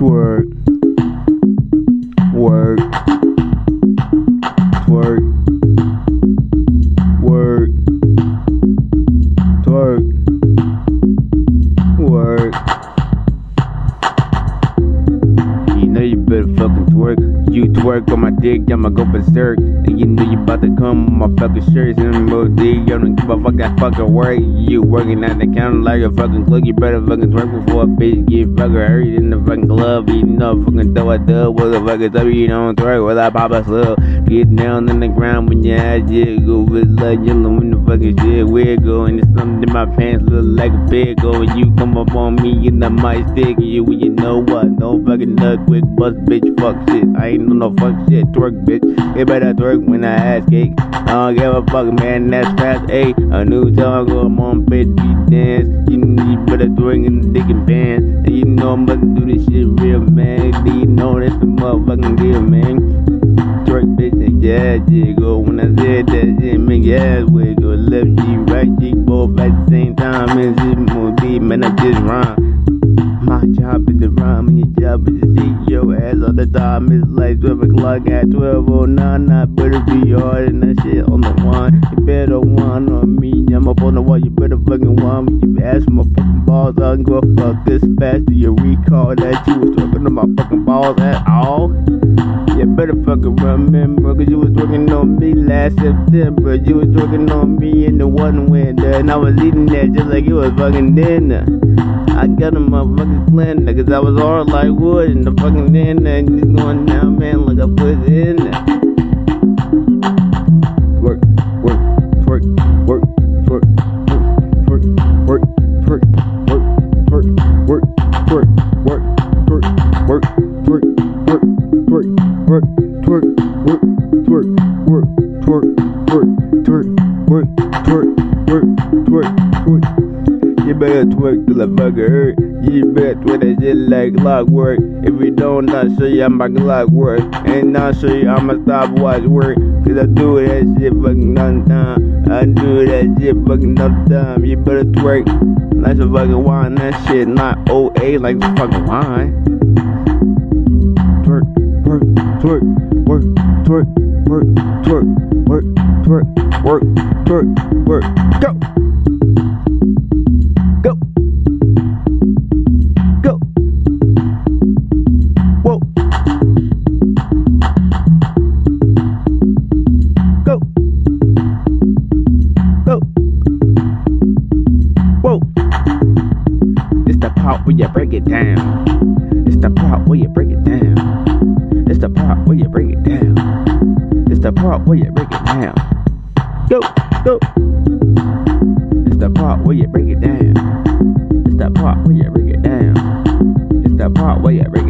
Twerk, work, twerk, work, twerk, work. You know you better fucking twerk. You twerk on my dick, I'ma go berserk. And you know you about to come on my fucking shirts and more dick. You don't give a fuck that fucking work. You working at the counter like a fucking clerk. You better fucking twerk before a bitch get fucking hurt in the fucking club. You know fucking throw a dub with a fucking W. You don't twerk without pop a slug. Get down on the ground when your ass jiggle. With like yellow in the fucking shit wiggle. And there's something in my pants look like a pickle. And you come up on me and I might stick you. When you know what? No fucking nut quick bust bitch fuck shit. I ain't no fuck shit, twerk bitch. You better twerk when I ass cake. I don't give a fuck, man, that's fast A. A new song, I'm on bitch, beat dance. You know you better twerk in the dick and pants. And you know I'm about to do this shit real, man. Do you know that's the motherfucking deal, man? Twerk bitch and your ass jiggle. When I said that shit, make your ass wiggle. Left cheek, right cheek, both at the same time. And shit more deep, man, I just rhyme. My job is to rhyme and your job is to see your ass all the time. It's like 12 o'clock at 12:09. I better be hard and that shit on the one. You better whine on me. I'm up on the wall, you better fucking whine me. You ask for my fucking balls, I can go fuck this fast. Do you recall that you was talking to my fucking balls at all? You better fucking remember, cause you was working on me last September. You was working on me in the one winter, and I was eating that just like it was fucking dinner. I got a motherfucking splendor, cause I was hard like wood in the fucking dinner. And it's going down, man, like I put it in there. Twerk, work, twerk, work, twerk, twerk, work, twerk, work, twerk, work, twerk, work, twerk, work, twerk, work, twerk, work, twerk, work, twerk, work, twerk, work, twerk, work, twerk, work, twerk, twerk. You better twerk till I fucking hurt. You better twerk that shit like clockwork. If you don't, I'll show you how my clockwork. And I'll show you how my stopwatch work. Cause I do that shit fucking all the time. I do that shit fucking all the time. You better twerk like some fucking wine. That shit not OA like some fucking wine. Twerk, work, twerk, work, twerk, work, twerk, work, twerk, work, twerk, work, go! Go! Go! Whoa! Go! Go! Whoa! It's the part where you break it down. It's the part where you break it down. It's the part where you break it down. It's the part where you break it down. Go! Go! It's the part where you break it down. It's the part where you break it down. It's the part where you break it down.